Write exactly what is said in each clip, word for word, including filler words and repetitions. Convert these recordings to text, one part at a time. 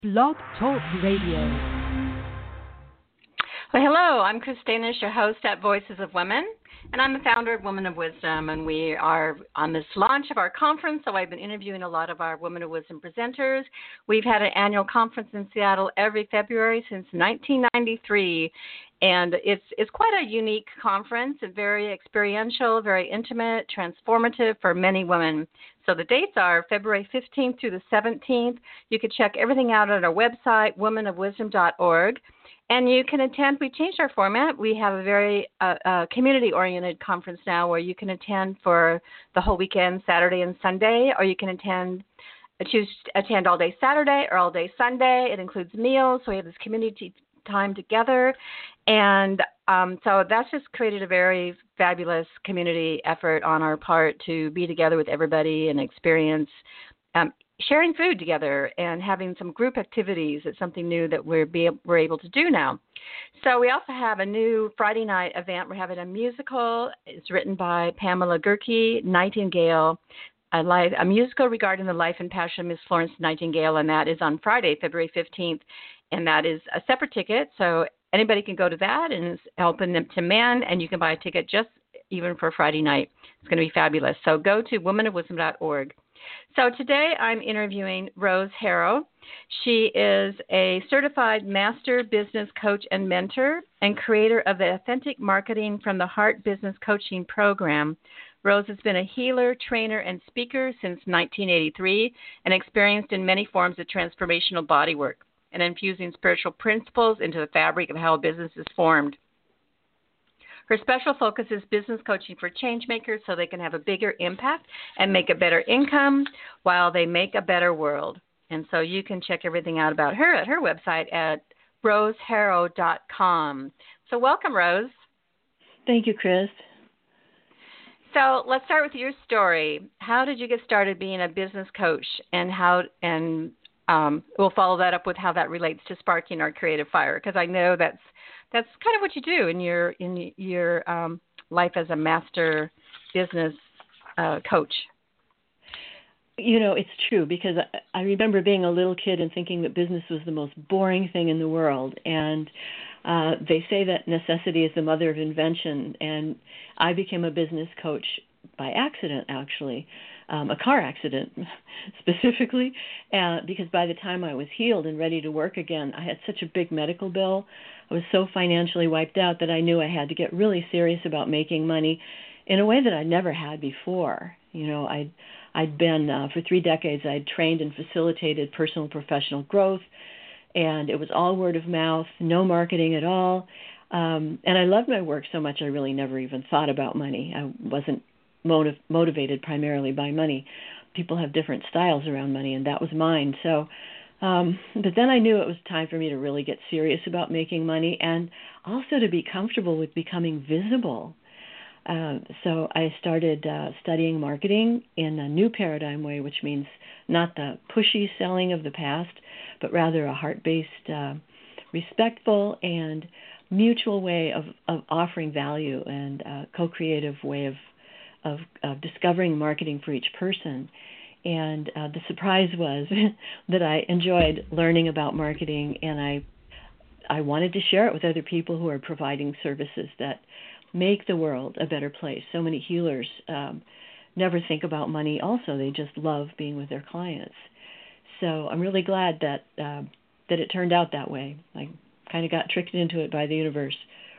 Blog Talk Radio. Well, hello, I'm Christina, your host at Voices of Women, and I'm the founder of Women of Wisdom, and we are on this launch of our conference, so I've been interviewing a lot of our Women of Wisdom presenters. We've had an annual conference in Seattle every February since nineteen ninety-three, and it's it's quite a unique conference, and very experiential, very intimate, transformative for many women. So the dates are February fifteenth through the seventeenth. You can check everything out at our website, women of wisdom dot org. And you can attend. We changed our format. We have a very uh, uh, community-oriented conference now where you can attend for the whole weekend, Saturday and Sunday, or you can attend, choose to attend all day Saturday or all day Sunday. It includes meals, so we have this community time together. And um, so that's just created a very fabulous community effort on our part to be together with everybody and experience um, sharing food together and having some group activities. It's something new that we're, be, we're able to do now. So we also have a new Friday night event. We're having a musical. It's written by Pamela Gerke, Nightingale, a, life, a musical regarding the life and passion of Miss Florence Nightingale, and that is on Friday, February fifteenth, and that is a separate ticket. So anybody can go to that, and it's open to men, and you can buy a ticket just even for Friday night. It's going to be fabulous. So go to women of wisdom dot org. So today I'm interviewing Rose Harrow. She is a certified master business coach and mentor and creator of the Authentic Marketing from the Heart Business Coaching Program. Rose has been a healer, trainer, and speaker since nineteen eighty-three and experienced in many forms of transformational bodywork and infusing spiritual principles into the fabric of how a business is formed. Her special focus is business coaching for change makers so they can have a bigger impact and make a better income while they make a better world. And so you can check everything out about her at her website at rose harrow dot com. So welcome, Rose. Thank you, Chris. So let's start with your story. How did you get started being a business coach, and how and um, we'll follow that up with how that relates to sparking our creative fire, because I know that's That's kind of what you do in your in your um, life as a master business uh, coach. You know, it's true, because I, I remember being a little kid and thinking that business was the most boring thing in the world. And uh, they say that necessity is the mother of invention. And I became a business coach by accident, actually, um, a car accident specifically, uh, because by the time I was healed and ready to work again, I had such a big medical bill. I was so financially wiped out that I knew I had to get really serious about making money in a way that I never had before. You know, I'd, I'd been, uh, for three decades, I'd trained and facilitated personal and professional growth, and it was all word of mouth, no marketing at all. Um, and I loved my work so much I really never even thought about money. I wasn't motiv- motivated primarily by money. People have different styles around money, and that was mine. So Um, but then I knew it was time for me to really get serious about making money, and also to be comfortable with becoming visible. Uh, so I started uh, studying marketing in a new paradigm way, which means not the pushy selling of the past, but rather a heart-based, uh, respectful, and mutual way of, of offering value, and a co-creative way of, of, of discovering marketing for each person. And uh, the surprise was that I enjoyed learning about marketing, and I I wanted to share it with other people who are providing services that make the world a better place. So many healers um, never think about money also. They just love being with their clients. So I'm really glad that uh, that it turned out that way. I kind of got tricked into it by the universe.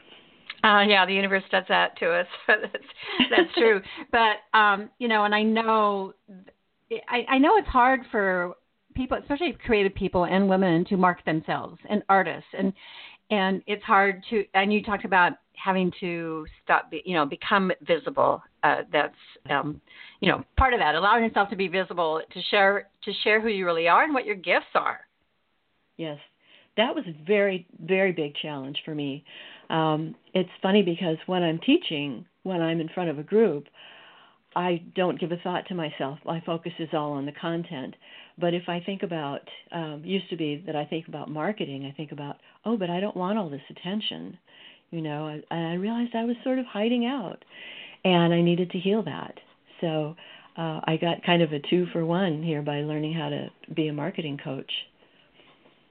Uh, yeah, the universe does that to us. that's, that's true. But, um, you know, and I know... I, I know it's hard for people, especially creative people and women, to market themselves, and artists, and and it's hard to. And you talked about having to stop, you know, become visible. Uh, that's um, you know, part of that, allowing yourself to be visible, to share to share who you really are and what your gifts are. Yes, that was a very very big challenge for me. Um, it's funny because when I'm teaching, when I'm in front of a group, I don't give a thought to myself. My focus is all on the content. But if I think about, um, used to be that I think about marketing, I think about, oh, but I don't want all this attention. You know, I, I realized I was sort of hiding out, and I needed to heal that. So uh, I got kind of a two for one here by learning how to be a marketing coach.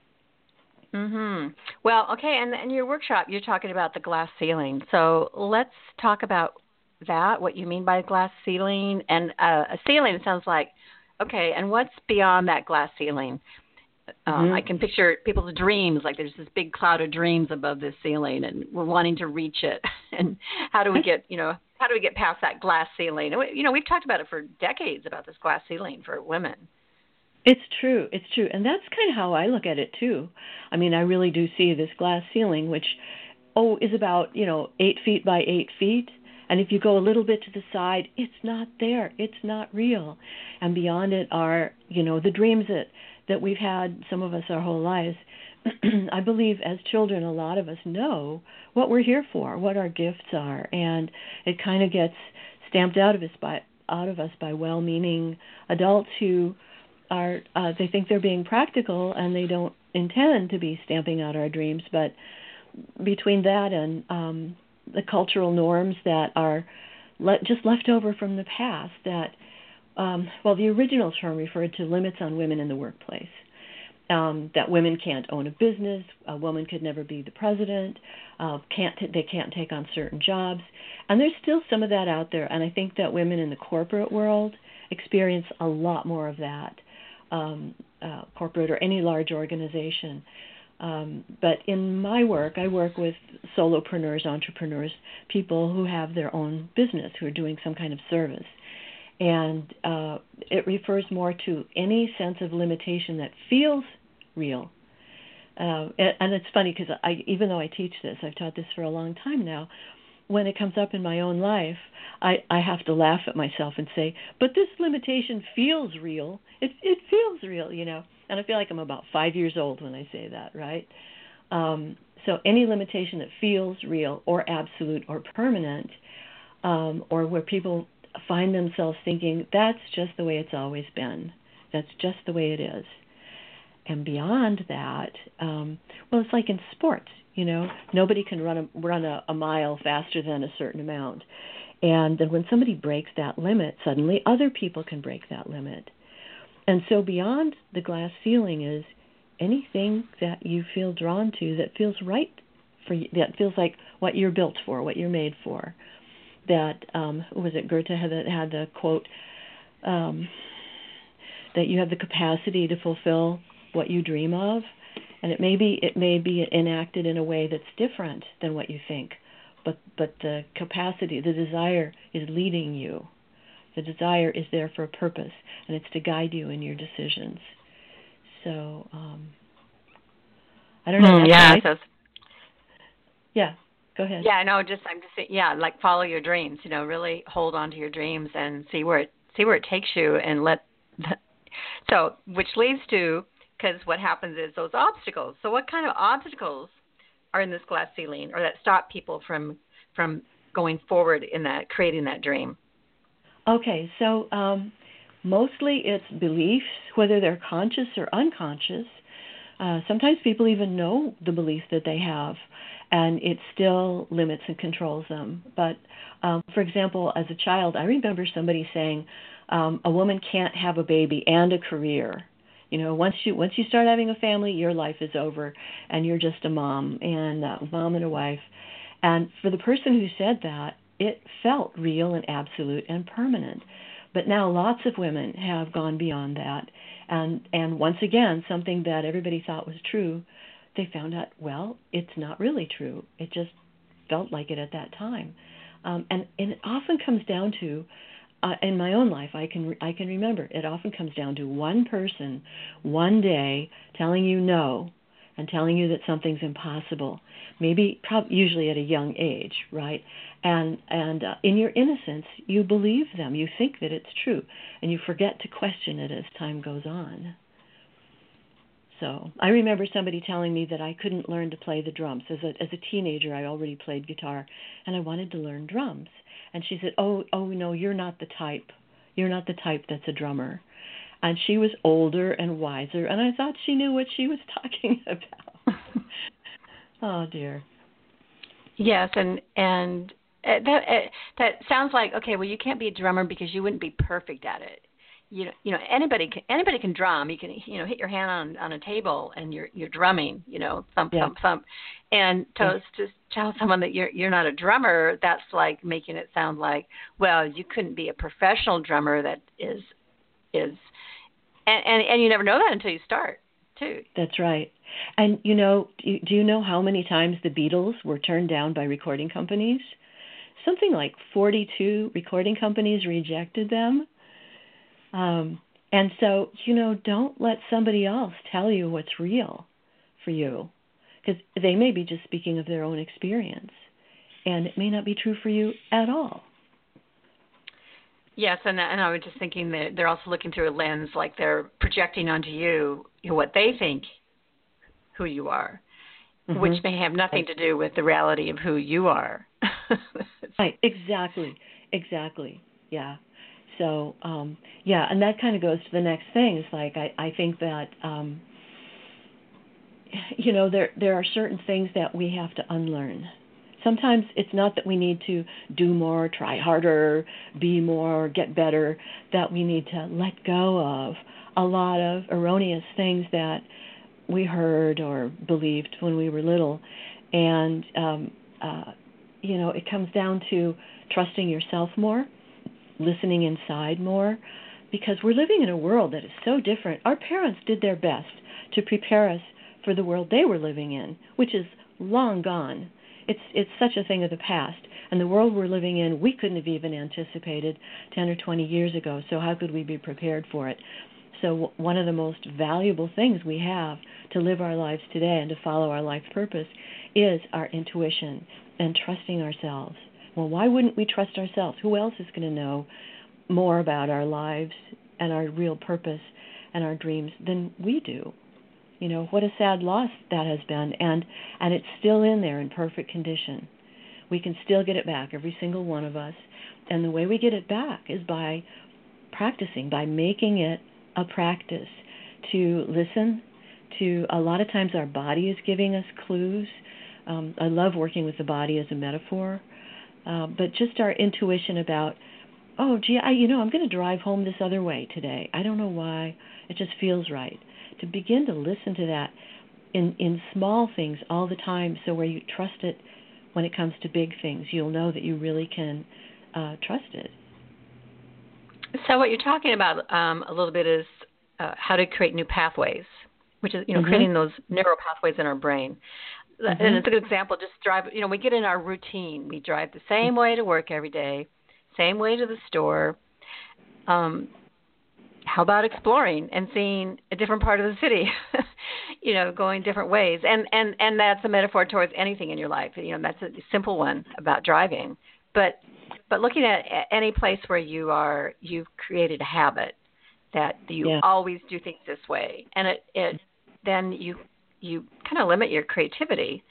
Mhm. Well, okay, and in your workshop, you're talking about the glass ceiling. So let's talk about that. What you mean by glass ceiling, and uh, a ceiling sounds like okay. And what's beyond that glass ceiling? Um, I Mm-hmm. can picture people's dreams, like there's this big cloud of dreams above this ceiling, and we're wanting to reach it. And how do we get, you know, how do we get past that glass ceiling? And we, you know, we've talked about it for decades about this glass ceiling for women. It's true. It's true. And that's kind of how I look at it, too. I mean, I really do see this glass ceiling, which, oh, is about, you know, eight feet by eight feet. And if you go a little bit to the side, it's not there. It's not real. And beyond it are, you know, the dreams that, that we've had, some of us our whole lives. I believe as children, a lot of us know what we're here for, what our gifts are. And it kind of gets stamped out of us by, out of us by well-meaning adults who are uh, they think they're being practical and they don't intend to be stamping out our dreams. But between that and um, the cultural norms that are le- just left over from the past, that um, well, the original term referred to limits on women in the workplace. Um, that women can't own a business, a woman could never be the president, uh, can't t- they can't take on certain jobs, and there's still some of that out there. And I think that women in the corporate world experience a lot more of that. Um, uh, corporate or any large organization. Um, but in my work, I work with solopreneurs, entrepreneurs, people who have their own business, who are doing some kind of service. And uh, it refers more to any sense of limitation that feels real. Uh, and, and it's funny because I, even though I teach this, I've taught this for a long time now, when it comes up in my own life, I, I have to laugh at myself and say, but this limitation feels real. It it feels real, you know. And I feel like I'm about five years old when I say that, right? Um, so any limitation that feels real or absolute or permanent, um, or where people find themselves thinking, that's just the way it's always been. That's just the way it is. And beyond that, um, well, it's like in sports. You know, nobody can run a, run a, a mile faster than a certain amount. And then when somebody breaks that limit, suddenly other people can break that limit. And so beyond the glass ceiling is anything that you feel drawn to that feels right for you, that feels like what you're built for, what you're made for. That, um, was it Goethe had the, had the quote, um, that you have the capacity to fulfill what you dream of. And it may be it may be enacted in a way that's different than what you think, but but the capacity, the desire is leading you. The desire is there for a purpose, and it's to guide you in your decisions. So um, I don't know. Mm, yeah. So, yeah. Go ahead. Yeah. No. Just I'm just saying, yeah. Like follow your dreams. You know, really hold on to your dreams and see where it see where it takes you, and let. The, so which leads to. Because what happens is those obstacles. So what kind of obstacles are in this glass ceiling or that stop people from from going forward in that, creating that dream? Okay, so um, mostly it's beliefs, whether they're conscious or unconscious. Uh, sometimes people even know the belief that they have, and it still limits and controls them. But, um, for example, as a child, I remember somebody saying, um, a woman can't have a baby and a career. You know, once you once you start having a family, your life is over, and you're just a mom and a mom and a wife. And for the person who said that, it felt real and absolute and permanent. But now lots of women have gone beyond that, and and once again, something that everybody thought was true, they found out, well, it's not really true. It just felt like it at that time, um, and and it often comes down to. Uh, in my own life, I can I can remember it often comes down to one person, one day, telling you no, and telling you that something's impossible. Maybe, probably, usually at a young age, right? And and uh, in your innocence, you believe them. You think that it's true, and you forget to question it as time goes on. So I remember somebody telling me that I couldn't learn to play the drums. As a as a teenager, I already played guitar, and I wanted to learn drums. And she said, oh, oh no, you're not the type. You're not the type that's a drummer. And she was older and wiser, and I thought she knew what she was talking about. Oh, dear. Yes, and and that that sounds like, okay, well, you can't be a drummer because you wouldn't be perfect at it. you know, you know, anybody can anybody can drum. You can, you know, hit your hand on on a table and you're you're drumming. You know, thump Yeah. thump thump. And to Yeah. to tell someone that you're you're not a drummer, that's like making it sound like, well, you couldn't be a professional drummer. That is is, and and, and you never know that until you start, too. That's right. And you know, do you, do you know how many times the Beatles were turned down by recording companies? Something like forty-two recording companies rejected them. Um, and so, you know, don't let somebody else tell you what's real for you, because they may be just speaking of their own experience, and it may not be true for you at all. Yes, and and I was just thinking that they're also looking through a lens, like they're projecting onto you, you know, what they think who you are, mm-hmm. which may have nothing to do with the reality of who you are. Right, exactly, exactly, yeah. So, um, yeah, and that kind of goes to the next thing. It's like I, I think that, um, you know, there there are certain things that we have to unlearn. Sometimes it's not that we need to do more, try harder, be more, get better, that we need to let go of a lot of erroneous things that we heard or believed when we were little. And, um, uh, you know, it comes down to trusting yourself more, listening inside more, because we're living in a world that is so different. Our parents did their best to prepare us for the world they were living in, which is long gone. It's it's such a thing of the past. And the world we're living in, we couldn't have even anticipated ten or twenty years ago, so how could we be prepared for it? So w- one of the most valuable things we have to live our lives today and to follow our life purpose is our intuition and trusting ourselves. Well, why wouldn't we trust ourselves? Who else is going to know more about our lives and our real purpose and our dreams than we do? You know, what a sad loss that has been, and and it's still in there in perfect condition. We can still get it back, every single one of us, and the way we get it back is by practicing, by making it a practice to listen to. A lot of times our body is giving us clues. Um, I love working with the body as a metaphor, uh, but just our intuition about, oh, gee, I, you know, I'm going to drive home this other way today. I don't know why. It just feels right. To begin to listen to that in, in small things all the time, so where you trust it when it comes to big things, you'll know that you really can uh, trust it. So what you're talking about um, a little bit is uh, how to create new pathways, which is, you know, mm-hmm. creating those neural pathways in our brain. Mm-hmm. And it's a good example. Just drive, you know, we get in our routine. We drive the same way to work every day, same way to the store. Um, how about exploring and seeing a different part of the city, you know, going different ways? And, and, and that's a metaphor towards anything in your life. You know, that's a simple one about driving. But but looking at any place where you are, you've created a habit that you yeah. always do things this way. And it, it then you you kind of limit your creativity.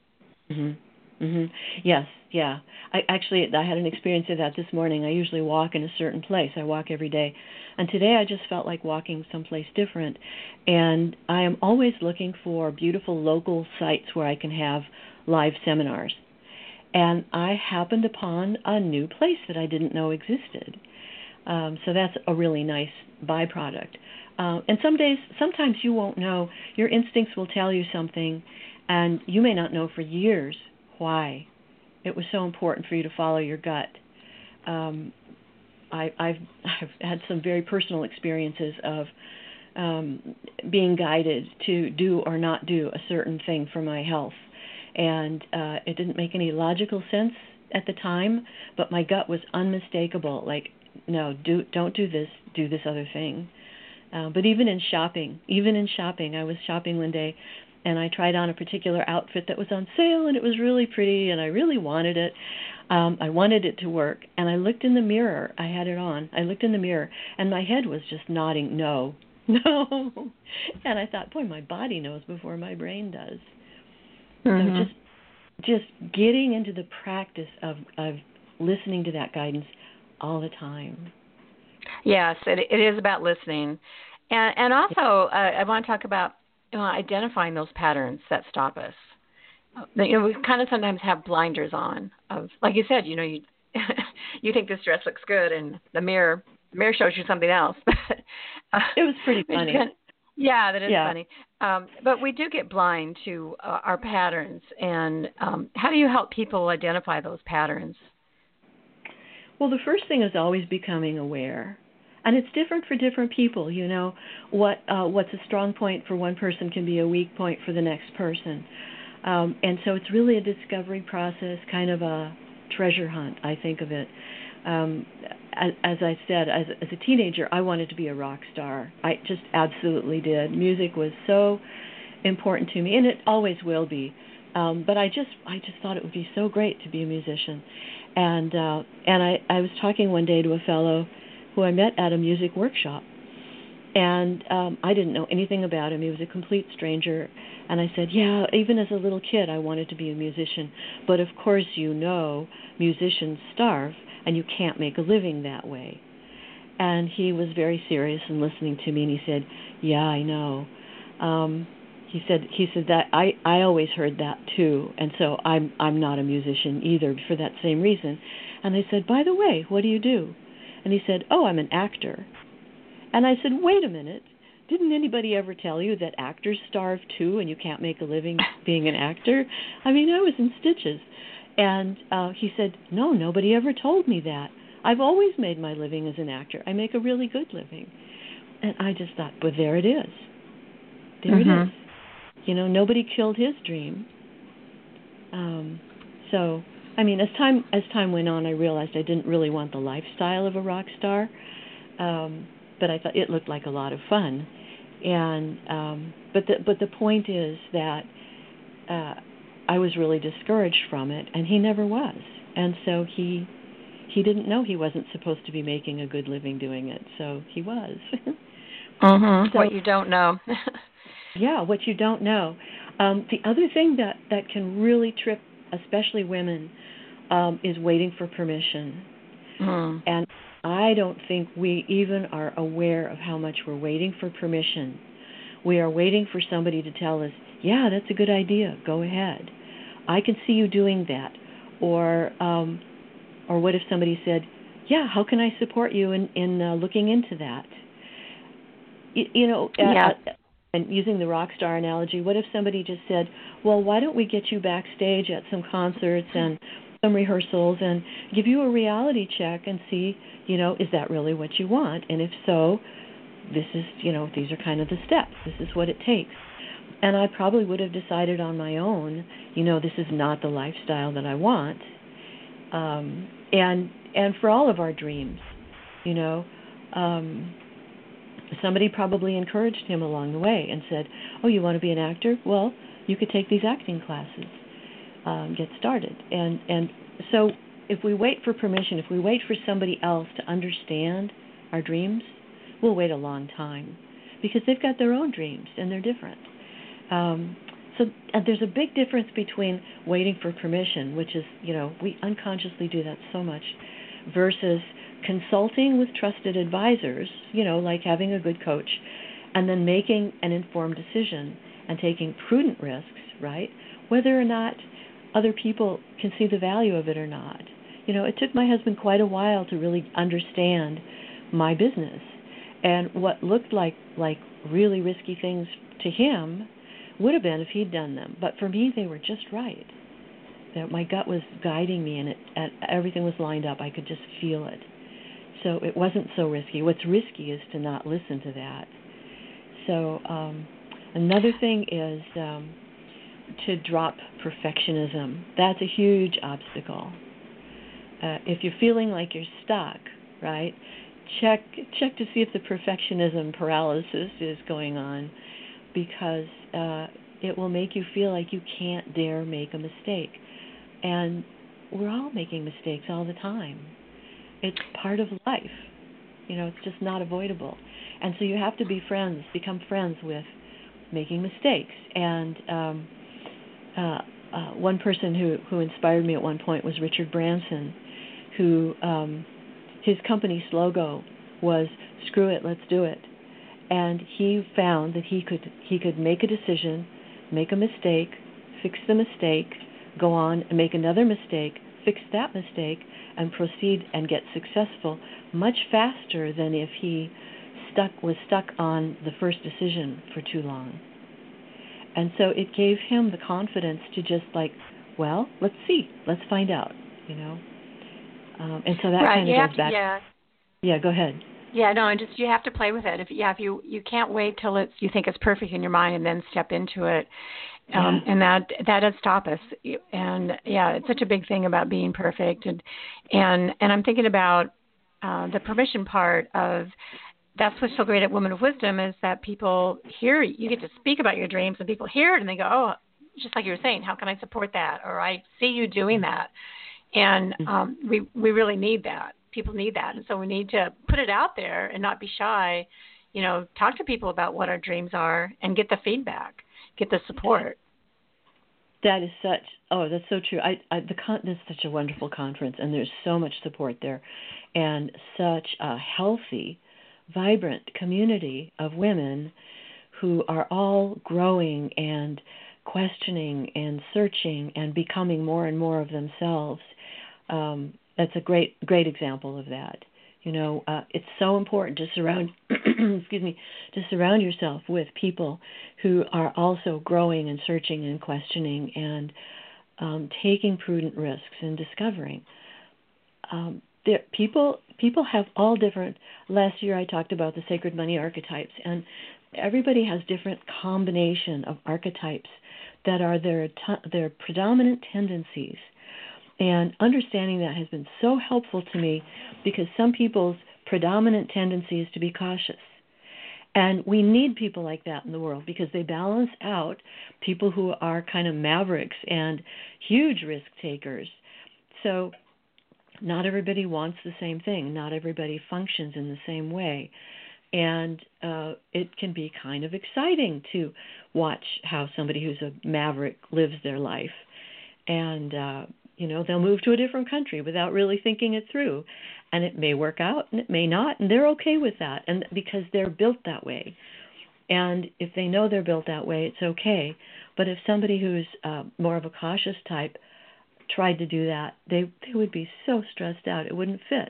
Mm-hmm. Mm-hmm. Yes, yeah. I actually I had an experience of that this morning. I usually walk in a certain place. I walk every day. And today I just felt like walking someplace different. And I am always looking for beautiful local sites where I can have live seminars. And I happened upon a new place that I didn't know existed. Um, so that's a really nice byproduct. Uh, and some days, sometimes you won't know. Your instincts will tell you something, and you may not know for years why it was so important for you to follow your gut. Um, I, I've, I've had some very personal experiences of um, being guided to do or not do a certain thing for my health. And uh, it didn't make any logical sense at the time, but my gut was unmistakable. Like, no, do don't do this, do this other thing. Uh, but even in shopping, even in shopping, I was shopping one day, and I tried on a particular outfit that was on sale, and it was really pretty, and I really wanted it. Um, I wanted it to work, and I looked in the mirror. I had it on. I looked in the mirror, and my head was just nodding, no, no. And I thought, boy, my body knows before my brain does. Mm-hmm. So just just getting into the practice of, of listening to that guidance all the time. Yes, it, it is about listening. And, and also, uh, I want to talk about you know, identifying those patterns that stop us. You know, we kind of sometimes have blinders on. Of, like you said, you know, you you think this dress looks good, and the mirror the mirror shows you something else. but uh, it was pretty funny. Kind of, yeah, that is yeah. funny. Um, but we do get blind to uh, our patterns, and um, how do you help people identify those patterns? Well, the first thing is always becoming aware. And it's different for different people, you know. What uh, what's a strong point for one person can be a weak point for the next person. Um, and so it's really a discovery process, kind of a treasure hunt, I think of it. Um, as, as I said, as, as a teenager, I wanted to be a rock star. I just absolutely did. Music was so important to me, and it always will be. Um, but I just I just thought it would be so great to be a musician. And uh, and I, I was talking one day to a fellow who I met at a music workshop. And um, I didn't know anything about him. He was a complete stranger. And I said, yeah, even as a little kid, I wanted to be a musician. But of course, you know, musicians starve, and you can't make a living that way. And he was very serious and listening to me, and he said, yeah, I know. Um, he said he said that I, I always heard that too, and so I'm I'm not a musician either for that same reason. And I said, by the way, what do you do? And he said, oh, I'm an actor. And I said, wait a minute, didn't anybody ever tell you that actors starve too and you can't make a living being an actor? I mean, I was in stitches. And uh, he said, no, nobody ever told me that. I've always made my living as an actor. I make a really good living. And I just thought, but there it is. There mm-hmm. it is. You know, nobody killed his dream. Um, so, I mean, as time as time went on, I realized I didn't really want the lifestyle of a rock star. Um, but I thought it looked like a lot of fun. And um, but the but the point is that uh, I was really discouraged from it, and he never was. And so he he didn't know he wasn't supposed to be making a good living doing it. So he was. mm-hmm. So, what you don't know. yeah, what you don't know. Um, the other thing that, that can really trip, especially women, um, is waiting for permission. Mm. And I don't think we even are aware of how much we're waiting for permission. We are waiting for somebody to tell us, yeah, that's a good idea, go ahead. I can see you doing that. Or um, or what if somebody said, yeah, how can I support you in, in uh, looking into that? You, you know, yeah. uh, and using the rock star analogy, what if somebody just said, well, why don't we get you backstage at some concerts and some rehearsals and give you a reality check and see, you know, is that really what you want? And if so, this is, you know, these are kind of the steps. This is what it takes. And I probably would have decided on my own, you know, this is not the lifestyle that I want. Um, and and for all of our dreams, you know, um, somebody probably encouraged him along the way and said, oh, you want to be an actor? Well, you could take these acting classes, um, get started. And, and so if we wait for permission, if we wait for somebody else to understand our dreams, we'll wait a long time because they've got their own dreams and they're different. Um, so and there's a big difference between waiting for permission, which is, you know, we unconsciously do that so much, versus consulting with trusted advisors, you know, like having a good coach, and then making an informed decision and taking prudent risks, right, whether or not other people can see the value of it or not. You know, it took my husband quite a while to really understand my business, and what looked like like really risky things to him would have been if he'd done them. But for me, they were just right. That my gut was guiding me, and it and everything was lined up. I could just feel it. So it wasn't so risky. What's risky is to not listen to that. So um, another thing is um, to drop perfectionism. That's a huge obstacle. Uh, if you're feeling like you're stuck, right, check check to see if the perfectionism paralysis is going on, because uh, it will make you feel like you can't dare make a mistake. And we're all making mistakes all the time. It's part of life. You know, it's just not avoidable. And so you have to be friends, become friends with making mistakes. And um, uh, uh, one person who, who inspired me at one point was Richard Branson, who um, his company's logo was "Screw it, let's do it." And he found that he could he could make a decision, make a mistake, fix the mistake, go on and make another mistake, fix that mistake, and proceed and get successful much faster than if he stuck was stuck on the first decision for too long. And so it gave him the confidence to just like, well, let's see, let's find out, you know. Um, and so that right. kind of you goes have back. To, yeah. Yeah, go ahead. Yeah, no, and just you have to play with it. If yeah, if you you can't wait till it's you think it's perfect in your mind and then step into it, um, Yeah. and that that does stop us. And yeah, it's such a big thing about being perfect. And and and I'm thinking about uh, the permission part of. That's what's so great at Women of Wisdom is that people hear you get to speak about your dreams and people hear it and they go, oh, just like you were saying, how can I support that? Or I see you doing that. And um, we we really need that. People need that. And so we need to put it out there and not be shy, you know, talk to people about what our dreams are and get the feedback, get the support. That is such, oh, that's so true. I, I the con, this is such a wonderful conference and there's so much support there and such a healthy, vibrant community of women who are all growing and questioning and searching and becoming more and more of themselves. Um, that's a great, great example of that. You know, uh, it's so important to surround, excuse me, to surround yourself with people who are also growing and searching and questioning and um, taking prudent risks and discovering. Um, there, people, people have all different. Last year, I talked about the sacred money archetypes, and everybody has different combination of archetypes that are their t- their predominant tendencies. And understanding that has been so helpful to me because some people's predominant tendency is to be cautious. And we need people like that in the world because they balance out people who are kind of mavericks and huge risk takers. So not everybody wants the same thing. Not everybody functions in the same way. And uh, it can be kind of exciting to watch how somebody who's a maverick lives their life. And, uh, you know, they'll move to a different country without really thinking it through. And it may work out and it may not. And they're okay with that and because they're built that way. And if they know they're built that way, it's okay. But if somebody who's uh, more of a cautious type tried to do that, they, they would be so stressed out. It wouldn't fit.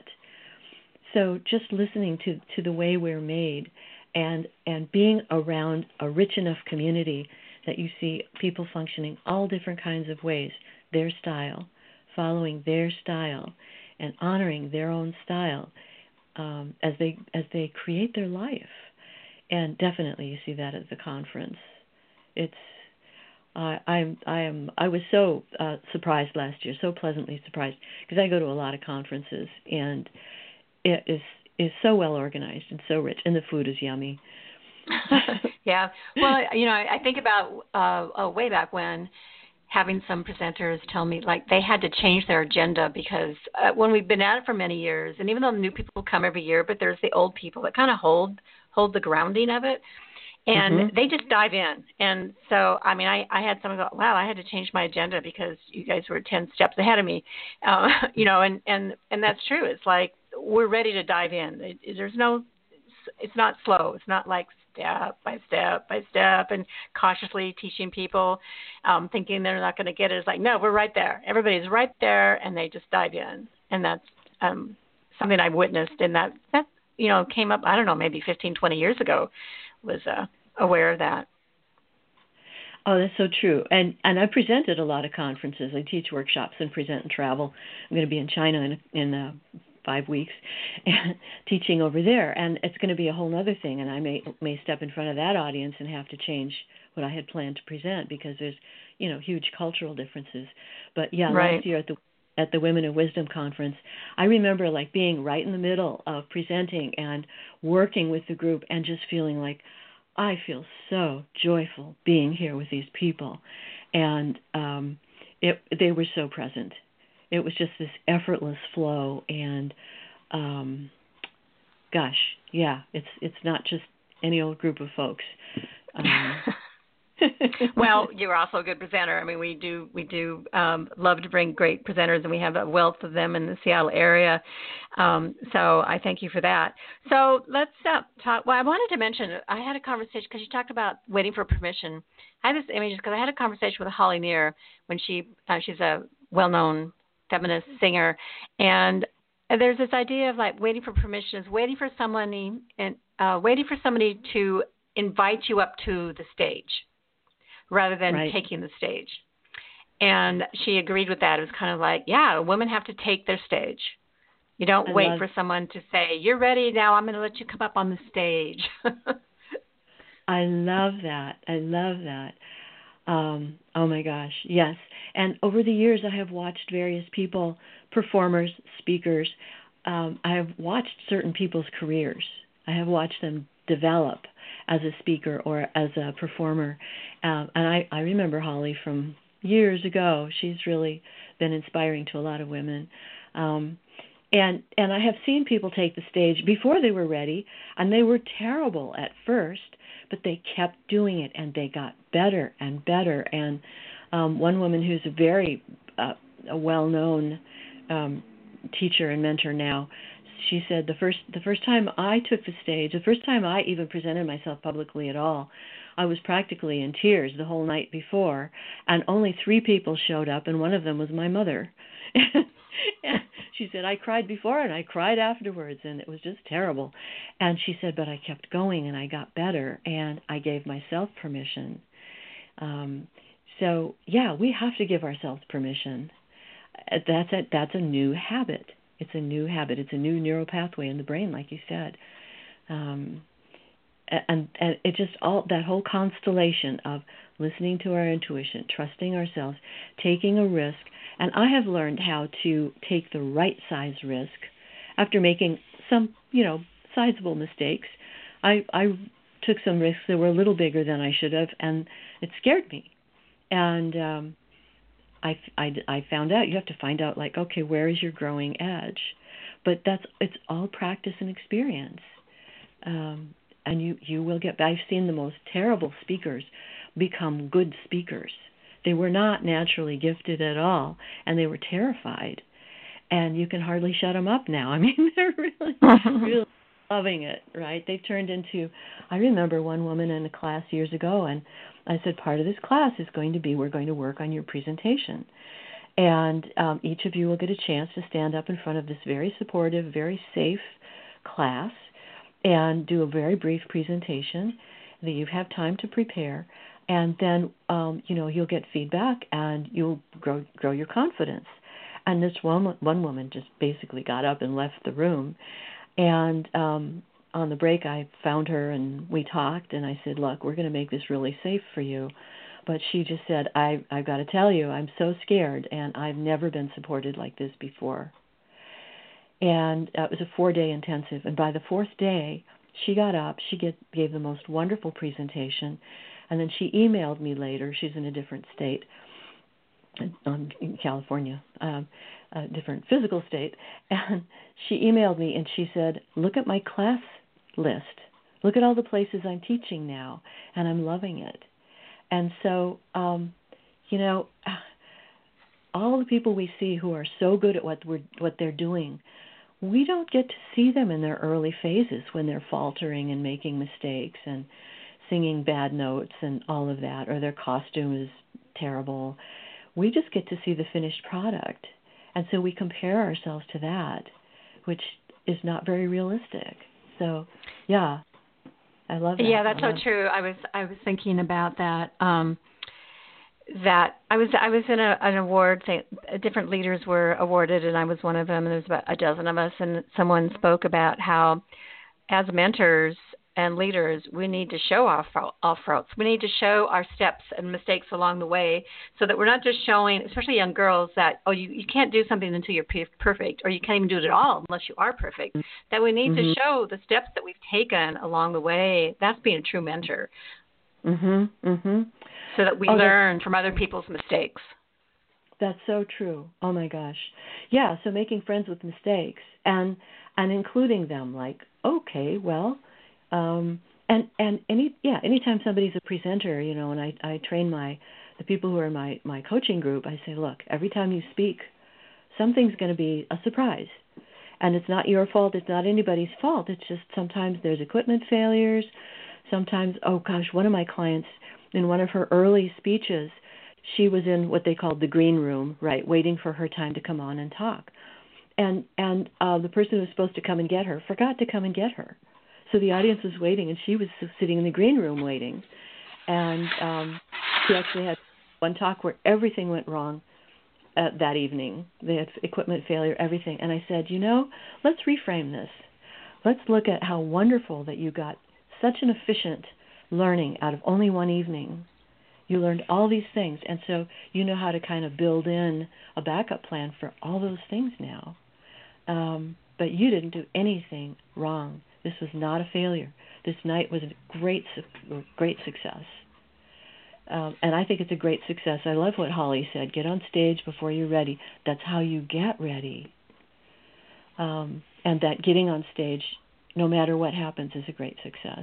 So just listening to, to the way we're made and and being around a rich enough community that you see people functioning all different kinds of ways, their style, following their style, and honoring their own style um, as they as they create their life. And definitely you see that at the conference. It's uh, I'm I am I was so uh, surprised last year, so pleasantly surprised because I go to a lot of conferences and it is is so well organized and so rich, and the food is yummy. Yeah. Well, you know, I think about uh, uh, way back when having some presenters tell me like they had to change their agenda because uh, when we've been at it for many years, and even though new people come every year, but there's the old people that kind of hold hold the grounding of it. And mm-hmm. they just dive in. And so, I mean, I, I had someone go, wow, I had to change my agenda because you guys were ten steps ahead of me. Uh, you know, and, and, and that's true. It's like we're ready to dive in. It, there's no, it's not slow. It's not like step by step by step and cautiously teaching people, um, thinking they're not going to get it. It's like, no, we're right there. Everybody's right there, and they just dive in. And that's um, something I witnessed, and that, that, you know, came up, I don't know, maybe fifteen, twenty years ago. Was uh, aware of that. Oh, that's so true. And and I presented a lot of conferences. I teach workshops and present and travel. I'm going to be in China in in uh, five weeks, and teaching over there. And it's going to be a whole other thing. And I may may step in front of that audience and have to change what I had planned to present because there's, you know, huge cultural differences. But yeah, right. last year at the at the Women of Wisdom conference, I remember like being right in the middle of presenting and working with the group and just feeling like I feel so joyful being here with these people. And um, it, they were so present. It was just this effortless flow. And um, gosh, yeah, it's it's not just any old group of folks. Um, well, you're also a good presenter. I mean, we do we do um, love to bring great presenters, and we have a wealth of them in the Seattle area. Um, so I thank you for that. So let's uh, talk. Well, I wanted to mention I had a conversation because you talked about waiting for permission. I had this image because I had a conversation with Holly Near when she uh, she's a well-known feminist singer, and And there's this idea of like waiting for permission is waiting for somebody and uh, waiting for somebody to invite you up to the stage rather than right. taking the stage. And she agreed with that. It was kind of like, yeah, women have to take their stage. You don't I wait love, for someone to say, you're ready now, I'm going to let you come up on the stage. I love that. I love that. Um, oh my gosh, yes. And over the years, I have watched various people, performers, speakers. Um, I have watched certain people's careers. I have watched them develop as a speaker or as a performer. Um, and I, I remember Holly from years ago. She's really been inspiring to a lot of women. Um, and and I have seen people take the stage before they were ready, and they were terrible at first, but they kept doing it, and they got better and better. And um, one woman who's a very uh, a well-known um, teacher and mentor now, she said the first the first time I took the stage, the first time I even presented myself publicly at all, I was practically in tears the whole night before, and only three people showed up, and one of them was my mother. She said, I cried before and I cried afterwards, and it was just terrible. And she said, but I kept going and I got better, and I gave myself permission. Um, so, yeah, we have to give ourselves permission. That's a, that's a new habit. It's a new habit. It's a new neural pathway in the brain, like you said. Um, and, and it just all that whole constellation of listening to our intuition, trusting ourselves, taking a risk. And I have learned how to take the right size risk after making some, you know, sizable mistakes. I, I took some risks that were a little bigger than I should have, and it scared me. And um, I, I, I found out you have to find out, like, okay, where is your growing edge? But that's it's all practice and experience. Um, and you, you will get, I've seen the most terrible speakers become good speakers. They were not naturally gifted at all, and they were terrified. And you can hardly shut them up now. I mean, they're really, really loving it, right? They've turned into, I remember one woman in a class years ago, and I said, part of this class is going to be, we're going to work on your presentation. And um, each of you will get a chance to stand up in front of this very supportive, very safe class and do a very brief presentation that you have time to prepare. And then, um, you know, you'll get feedback and you'll grow grow your confidence. And this one one woman just basically got up and left the room. And um, on the break, I found her and we talked. And I said, look, we're going to make this really safe for you. But she just said, I, I've got to tell you, I'm so scared. And I've never been supported like this before. And uh, it was a four-day intensive. And by the fourth day, she got up. She get, gave the most wonderful presentation. And then she emailed me later. She's in a different state, um, in California, um, a different physical state. And she emailed me and she said, look at my class list. Look at all the places I'm teaching now, and I'm loving it. And so, um, you know, all the people we see who are so good at what we're, what they're doing, we don't get to see them in their early phases when they're faltering and making mistakes and singing bad notes and all of that, or their costume is terrible. We just get to see the finished product. And so we compare ourselves to that, which is not very realistic. So, yeah, I love that. Yeah, that's so true. I was I was thinking about that. Um, that I was I was in a, an award. Say, different leaders were awarded, and I was one of them. And there was about a dozen of us, and someone spoke about how, as mentors and leaders, we need to show off off routes. We need to show our steps and mistakes along the way, so that we're not just showing, especially young girls, that oh, you, you can't do something until you're perfect, or you can't even do it at all unless you are perfect. That we need mm-hmm. to show the steps that we've taken along the way. That's being a true mentor. Mhm. Mhm. So that we oh, learn from other people's mistakes. That's so true. Oh my gosh. Yeah. So making friends with mistakes and and including them, like, okay, well. Um, and, and any, yeah, anytime somebody's a presenter, you know, and I, I train my, the people who are in my, my coaching group, I say, look, every time you speak, something's going to be a surprise. And it's not your fault. It's not anybody's fault. It's just sometimes there's equipment failures. Sometimes, oh gosh, one of my clients, in one of her early speeches, she was in what they called the green room, right, waiting for her time to come on and talk. and and uh, the person who was supposed to come and get her forgot to come and get her. So the audience was waiting, and she was sitting in the green room waiting. And um, she actually had one talk where everything went wrong uh, that evening. They had equipment failure, everything. And I said, you know, let's reframe this. Let's look at how wonderful that you got such an efficient learning out of only one evening. You learned all these things, and so you know how to kind of build in a backup plan for all those things now. Um, but you didn't do anything wrong. This was not a failure. This night was a great, great success. Um, and I think it's a great success. I love what Holly said. Get on stage before you're ready. That's how you get ready. Um, and that getting on stage, no matter what happens, is a great success.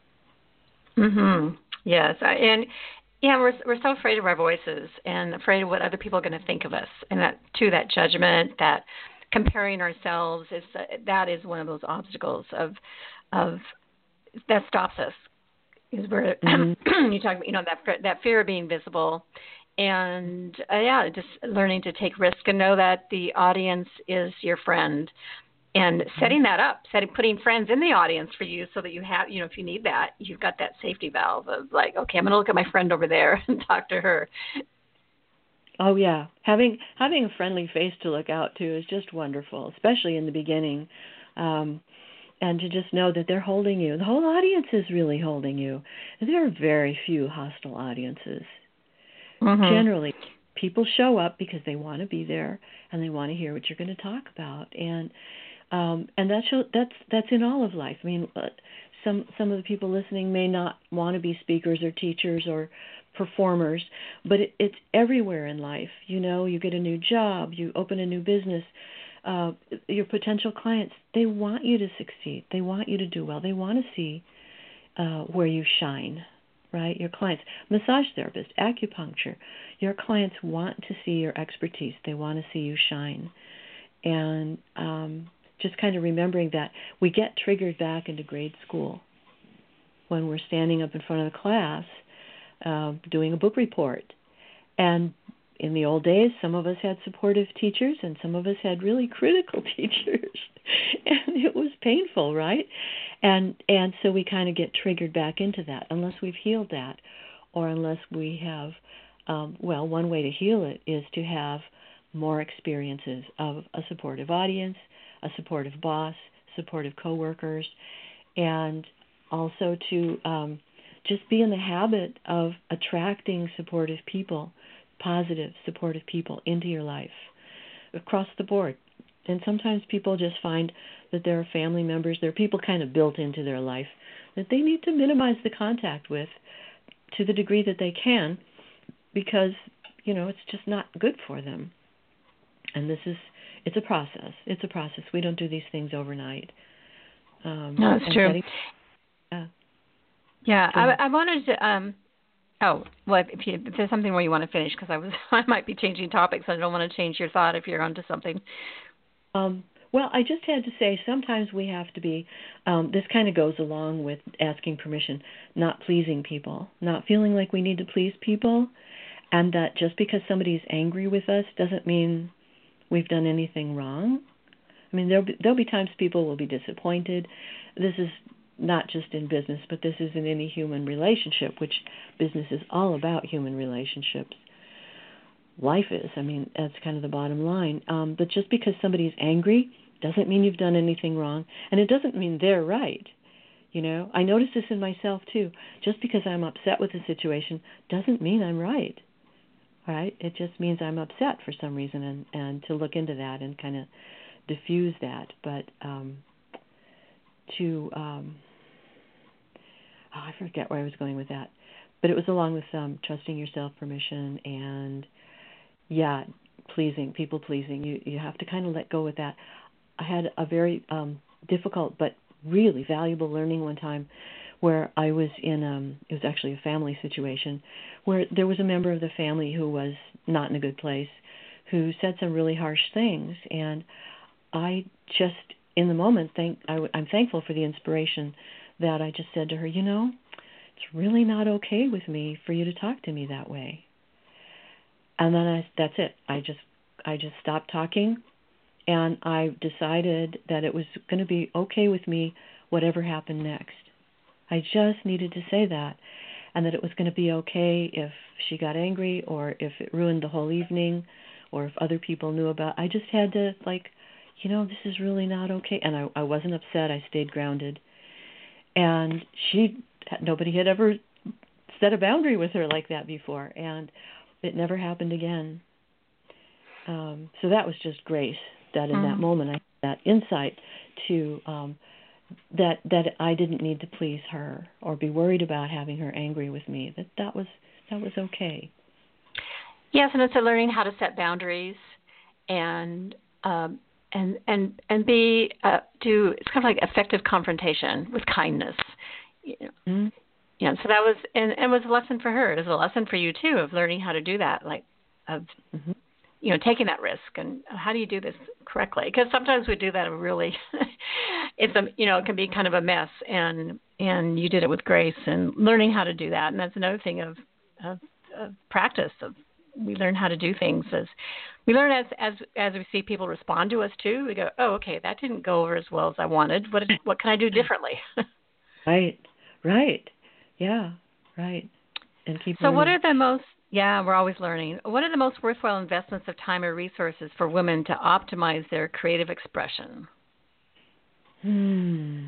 Mm-hmm. Yes. I, and, yeah, we're we're so afraid of our voices and afraid of what other people are going to think of us. And that, too, that judgment, that comparing ourselves, is that is one of those obstacles of of that stops us. Is where mm-hmm. you talk about, you know, that that fear of being visible, and uh, yeah, just learning to take risk and know that the audience is your friend, and mm-hmm. setting that up, setting putting friends in the audience for you so that you have, you know, if you need that, you've got that safety valve of like, okay, I'm going to look at my friend over there and talk to her. Oh yeah, having having a friendly face to look out to is just wonderful, especially in the beginning. Um, And to just know that they're holding you. The whole audience is really holding you. There are very few hostile audiences. Mm-hmm. Generally, people show up because they want to be there and they want to hear what you're going to talk about. And um, and that's that's that's in all of life. I mean, uh, some some of the people listening may not want to be speakers or teachers or performers, but it, it's everywhere in life. You know, you get a new job, you open a new business. Uh, your potential clients, they want you to succeed. They want you to do well. They want to see uh, where you shine, right? Your clients, massage therapist, acupuncture, your clients want to see your expertise. They want to see you shine. And um, just kind of remembering that we get triggered back into grade school when we're standing up in front of the class uh, doing a book report. And in the old days, some of us had supportive teachers and some of us had really critical teachers. And it was painful, right? And and so we kind of get triggered back into that unless we've healed that, or unless we have, um, well, one way to heal it is to have more experiences of a supportive audience, a supportive boss, supportive coworkers, and also to um, just be in the habit of attracting supportive people, positive, supportive people into your life across the board. And sometimes people just find that there are family members, there are people kind of built into their life that they need to minimize the contact with to the degree that they can, because, you know, it's just not good for them. And this is, it's a process. It's a process. We don't do these things overnight. Um, no, it's true. Getting, yeah. Yeah, I, I wanted to... Um, Oh, well, if, you, if there's something where you want to finish, because I was, I might be changing topics. I don't want to change your thought if you're onto something. Um, well, I just had to say sometimes we have to be, um, this kind of goes along with asking permission, not pleasing people, not feeling like we need to please people, and that just because somebody's angry with us doesn't mean we've done anything wrong. I mean, there'll be, there'll be times people will be disappointed. This is not just in business, but this is in any human relationship, which business is all about human relationships. Life is. I mean, that's kind of the bottom line. Um, but just because somebody's angry doesn't mean you've done anything wrong, and it doesn't mean they're right. You know, I notice this in myself too. Just because I'm upset with a situation doesn't mean I'm right. Right? It just means I'm upset for some reason, and, and to look into that and kind of diffuse that. But um, to um, Oh, I forget where I was going with that. But it was along with um, trusting yourself, permission, and, yeah, pleasing, people pleasing. You you have to kind of let go with that. I had a very um, difficult but really valuable learning one time where I was in, um, it was actually a family situation, where there was a member of the family who was not in a good place, who said some really harsh things. And I just, in the moment, thank, I, I'm thankful for the inspiration that I just said to her, you know, it's really not okay with me for you to talk to me that way. And then I, that's it. I just, I just stopped talking, And I decided that it was going to be okay with me, whatever happened next. I just needed to say that, and that it was going to be okay if she got angry or if it ruined the whole evening or if other people knew about it. I just had to, like, you know, this is really not okay. And I, I wasn't upset. I stayed grounded. And she, nobody had ever set a boundary with her like that before, and it never happened again. Um, so that was just grace, that in mm. that moment I had that insight to um, that that I didn't need to please her or be worried about having her angry with me, that that was, that was okay. Yes, and it's a learning how to set boundaries and um, and and and be uh, do it's kind of like effective confrontation with kindness. You know. Mm-hmm. Yeah, so that was and, and it was a lesson for her. It was a lesson for you too of learning how to do that, like of mm-hmm. you know taking that risk and how do you do this correctly? Because sometimes we do that really. it's a you know it can be kind of a mess, and and you did it with grace and learning how to do that, and that's another thing of of, of practice of. We learn how to do things as we learn as as as we see people respond to us too. We go, oh, okay, that didn't go over as well as I wanted. What what can I do differently? Right, right, yeah, right. And keep. So, learning. What are the most? Yeah, we're always learning. What are the most worthwhile investments of time or resources for women to optimize their creative expression? Hmm.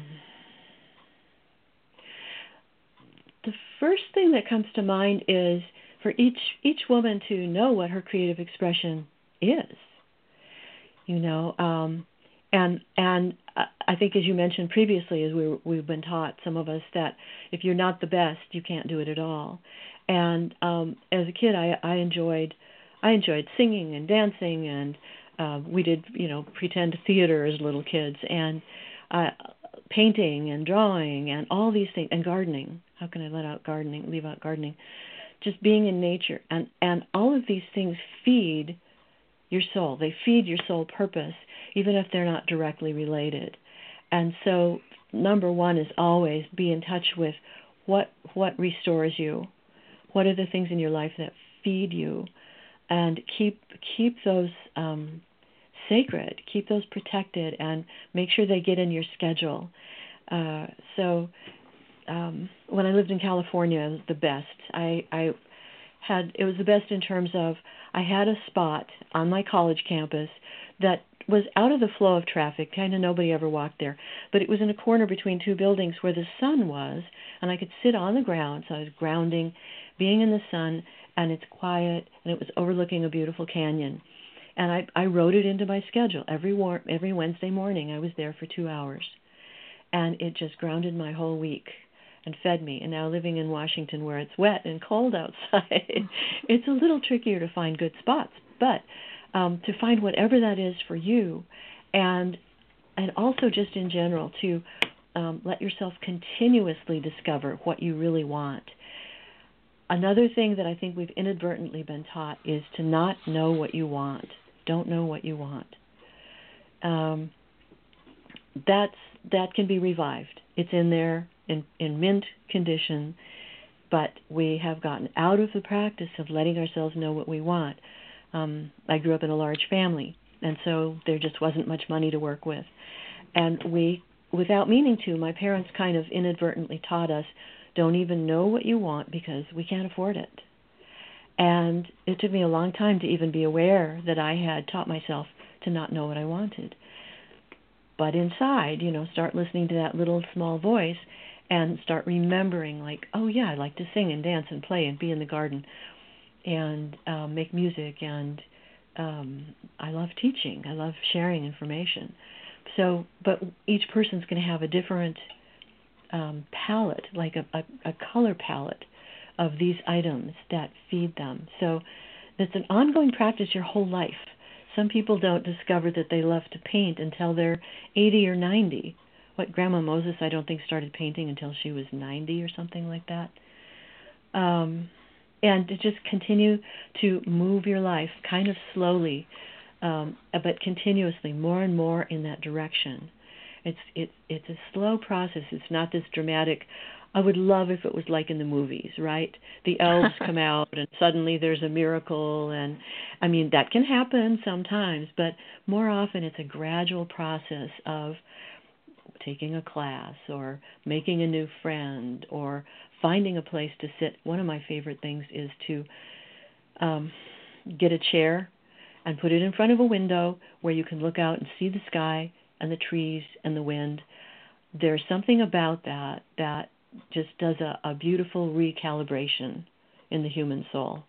The first thing that comes to mind is for each each woman to know what her creative expression is, you know, um, and and I think as you mentioned previously, as we we've been taught, some of us, that if you're not the best, you can't do it at all. And um, as a kid, I, I enjoyed I enjoyed singing and dancing, and uh, we did you know pretend theater as little kids, and uh, painting and drawing and all these things, and gardening. How can I let out gardening? Leave out gardening. Just being in nature, and, and all of these things feed your soul. They feed your soul purpose, even if they're not directly related. And so, number one is always be in touch with what what restores you. What are the things in your life that feed you, and keep keep those um, sacred. Keep those protected, and make sure they get in your schedule. Uh, so. Um, when I lived in California, it was the best. I, I had it was the best in terms of I had a spot on my college campus that was out of the flow of traffic. Kind of nobody ever walked there, but it was in a corner between two buildings where the sun was, and I could sit on the ground. So I was grounding, being in the sun, and it's quiet, and it was overlooking a beautiful canyon. And I, I wrote it into my schedule every war- every Wednesday morning. I was there for two hours, and it just grounded my whole week. And fed me. And now living in Washington where it's wet and cold outside, it's a little trickier to find good spots. But um, to find whatever that is for you, and and also just in general to um, let yourself continuously discover what you really want. Another thing that I think we've inadvertently been taught is to not know what you want. Don't know what you want. Um, that's that can be revived. It's in there. In, in mint condition, but we have gotten out of the practice of letting ourselves know what we want. Um, I grew up in a large family, and so there just wasn't much money to work with. And we, without meaning to, my parents kind of inadvertently taught us, don't even know what you want because we can't afford it. And it took me a long time to even be aware that I had taught myself to not know what I wanted. But inside, you know, start listening to that little small voice and start remembering, like, oh, yeah, I like to sing and dance and play and be in the garden and um, make music, and um, I love teaching. I love sharing information. So, but each person's going to have a different um, palette, like a, a, a color palette of these items that feed them. So it's an ongoing practice your whole life. Some people don't discover that they love to paint until they're eighty or ninety. What Grandma Moses, I don't think, started painting until she was ninety or something like that. Um, and to just continue to move your life kind of slowly, um, but continuously, more and more in that direction. It's it, it's a slow process. It's not this dramatic, I would love if it was like in the movies, right? The elves come out and suddenly there's a miracle. And I mean, that can happen sometimes, but more often it's a gradual process of taking a class or making a new friend or finding a place to sit. One of my favorite things is to um, get a chair and put it in front of a window where you can look out and see the sky and the trees and the wind. There's something about that that just does a, a beautiful recalibration in the human soul.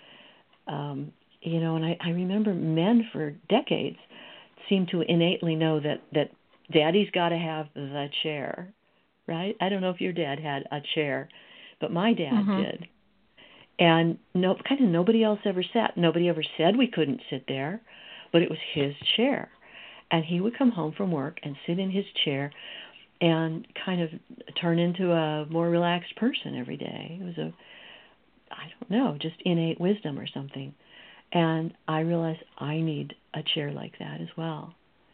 Um, you know, and I, I remember men for decades seem to innately know that, that Daddy's got to have the chair, right? I don't know if your dad had a chair, but my dad mm-hmm. did. And no, kind of nobody else ever sat. Nobody ever said we couldn't sit there, but it was his chair. And he would come home from work and sit in his chair and kind of turn into a more relaxed person every day. It was a, I don't know, just innate wisdom or something. And I realized I need a chair like that as well.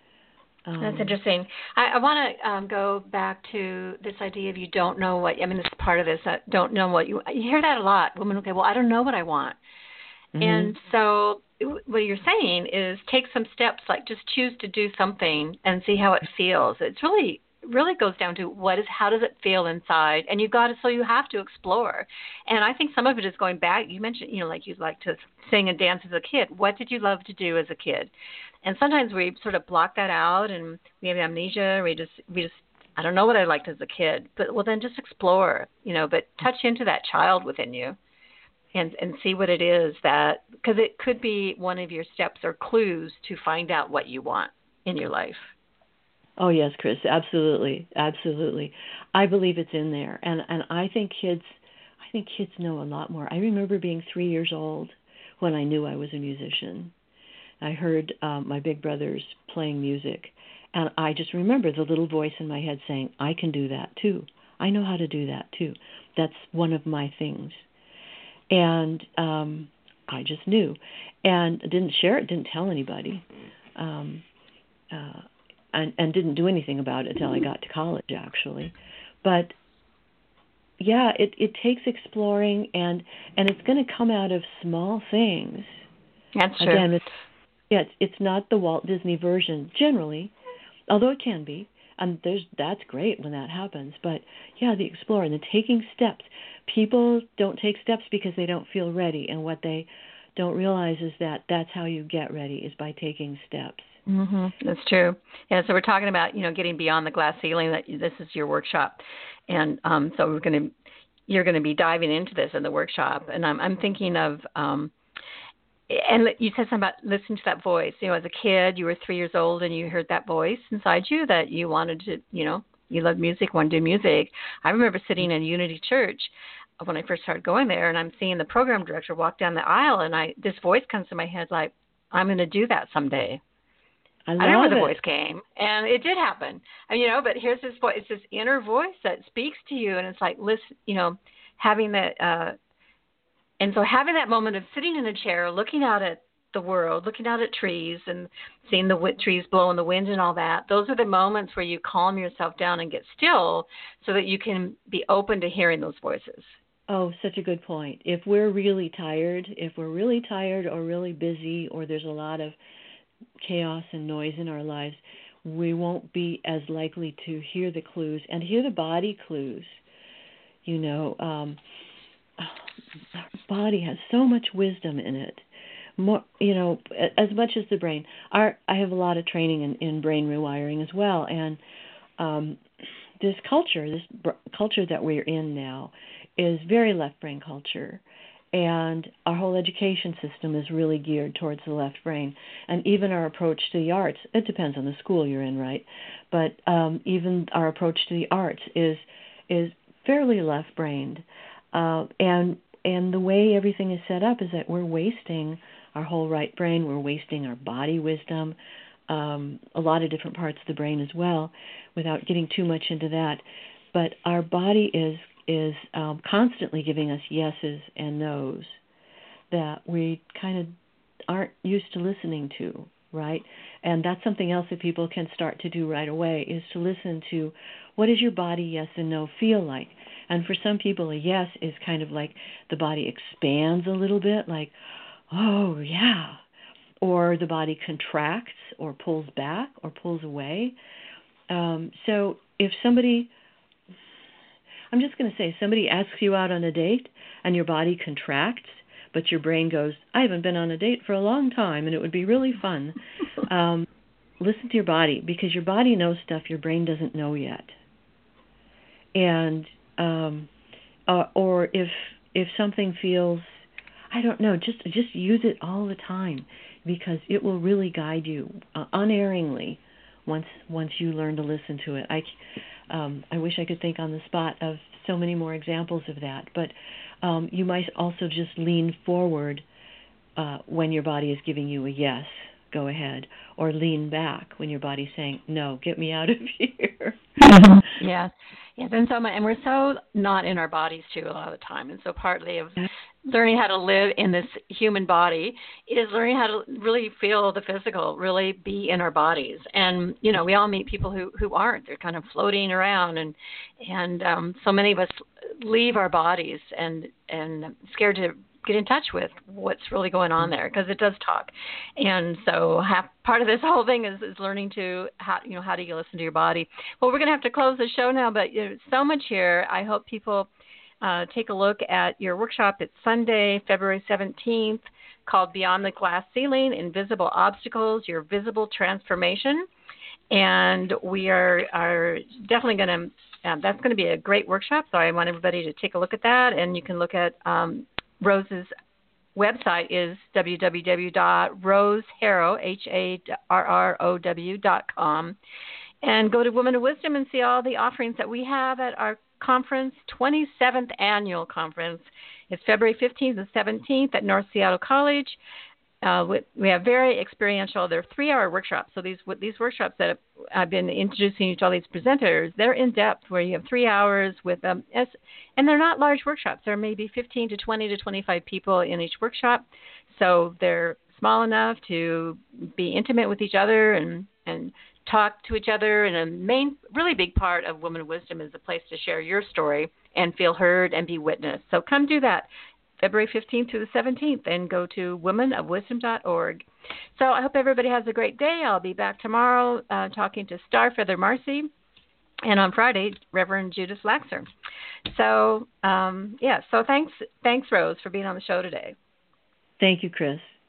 Um, That's interesting. I, I want to um, go back to this idea of you don't know what, I mean, this is part of this, uh, don't know what you, you hear that a lot. Women, okay, well, I don't know what I want. Mm-hmm. And so what you're saying is take some steps, like just choose to do something and see how it feels. It's really, really goes down to what is, how does it feel inside? And you've got to, so you have to explore. And I think some of it is going back. You mentioned, you know, like you like to sing and dance as a kid. What did you love to do as a kid? And sometimes we sort of block that out and we have amnesia. We just, we just, I don't know what I liked as a kid, but well, then just explore, you know, but touch into that child within you and, and see what it is that, because it could be one of your steps or clues to find out what you want in your life. Oh, yes, Chris, absolutely, absolutely. I believe it's in there. And, and I think kids, I think kids know a lot more. I remember being three years old when I knew I was a musician. I heard um, my big brothers playing music, and I just remember the little voice in my head saying, I can do that too. I know how to do that too. That's one of my things. And um, I just knew. And didn't share it, didn't tell anybody, um, uh, and, and didn't do anything about it until I got to college, actually. But yeah, it, it takes exploring, and, and it's going to come out of small things. That's true. Again, it's, yeah, it's, it's not the Walt Disney version, generally, although it can be. And there's that's great when that happens. But, yeah, the exploring, the taking steps. People don't take steps because they don't feel ready. And what they don't realize is that that's how you get ready, is by taking steps. Mm-hmm. That's true. Yeah, so we're talking about, you know, getting beyond the glass ceiling. That this is your workshop. And um, so we're going to, you're going to be diving into this in the workshop. And I'm, I'm thinking of, um, and you said something about listening to that voice. You know, as a kid, you were three years old and you heard that voice inside you that you wanted to, you know, you loved music, wanted to do music. I remember sitting in Unity Church when I first started going there, and I'm seeing the program director walk down the aisle, and I this voice comes to my head like, I'm going to do that someday. I, love I don't know where the it. voice came, and it did happen. And, you know, but here's this voice, it's this inner voice that speaks to you, and it's like, listen, you know, having that, uh, and so having that moment of sitting in a chair, looking out at the world, looking out at trees and seeing the w- trees blow in the wind and all that, those are the moments where you calm yourself down and get still so that you can be open to hearing those voices. Oh, such a good point. If we're really tired, if we're really tired or really busy, or there's a lot of chaos and noise in our lives, we won't be as likely to hear the clues and hear the body clues. You know, um, our body has so much wisdom in it. More, you know, as much as the brain. Our, I have a lot of training in, in brain rewiring as well, and um, this culture, this br- culture that we're in now, is very left brain culture. And our whole education system is really geared towards the left brain. And even our approach to the arts, it depends on the school you're in, right? But um, even our approach to the arts is is fairly left-brained. Uh, and and the way everything is set up is that we're wasting our whole right brain. We're wasting our body wisdom, um, a lot of different parts of the brain as well, without getting too much into that. But our body is is um, constantly giving us yeses and nos that we kind of aren't used to listening to, right? And that's something else that people can start to do right away, is to listen to what does your body yes and no feel like. And for some people, a yes is kind of like the body expands a little bit, like, oh, yeah. Or the body contracts or pulls back or pulls away. Um, so if somebody, I'm just going to say, somebody asks you out on a date and your body contracts, but your brain goes, I haven't been on a date for a long time and it would be really fun. Um, listen to your body, because your body knows stuff your brain doesn't know yet. And um, uh, or if if something feels, I don't know, just just use it all the time, because it will really guide you uh, unerringly once once you learn to listen to it. I um, I wish I could think on the spot of so many more examples of that, but um, you might also just lean forward uh, when your body is giving you a yes, go ahead, or lean back when your body's saying, no, get me out of here. Yeah. Yes, and so and we're so not in our bodies too a lot of the time, and so partly of learning how to live in this human body is learning how to really feel the physical, really be in our bodies. And you know, we all meet people who who aren't; they're kind of floating around, and and um, so many of us leave our bodies and and scared to get in touch with what's really going on there, because it does talk. And so half, part of this whole thing is, is learning to how you know how do you listen to your body. Well, we're going to have to close the show now, but you know, so much here. I hope people uh, take a look at your workshop. It's Sunday, February seventeenth, called Beyond the Glass Ceiling: Invisible Obstacles, Your Visible Transformation. And we are are definitely going to. Uh, that's going to be a great workshop. So I want everybody to take a look at that, and you can look at. Um, Rose's website is w w w dot rose harrow, H A R R O W dot com, and go to Women of Wisdom and see all the offerings that we have at our conference, twenty-seventh annual conference. It's February fifteenth and seventeenth at North Seattle College. Uh, we, we have very experiential, they're three-hour workshops. So these these workshops that I've been introducing you to all these presenters, they're in-depth, where you have three hours with them. Um, and they're not large workshops. There may be fifteen to twenty to twenty-five people in each workshop. So they're small enough to be intimate with each other and, and talk to each other. And a main, really big part of Women of Wisdom is a place to share your story and feel heard and be witnessed. So come do that. February fifteenth through the seventeenth, and go to women of wisdom dot org. So I hope everybody has a great day. I'll be back tomorrow uh, talking to Starfeather Marcy, and on Friday, Reverend Judith Laxer. So, um, yeah, so thanks, thanks, Rose, for being on the show today. Thank you, Chris.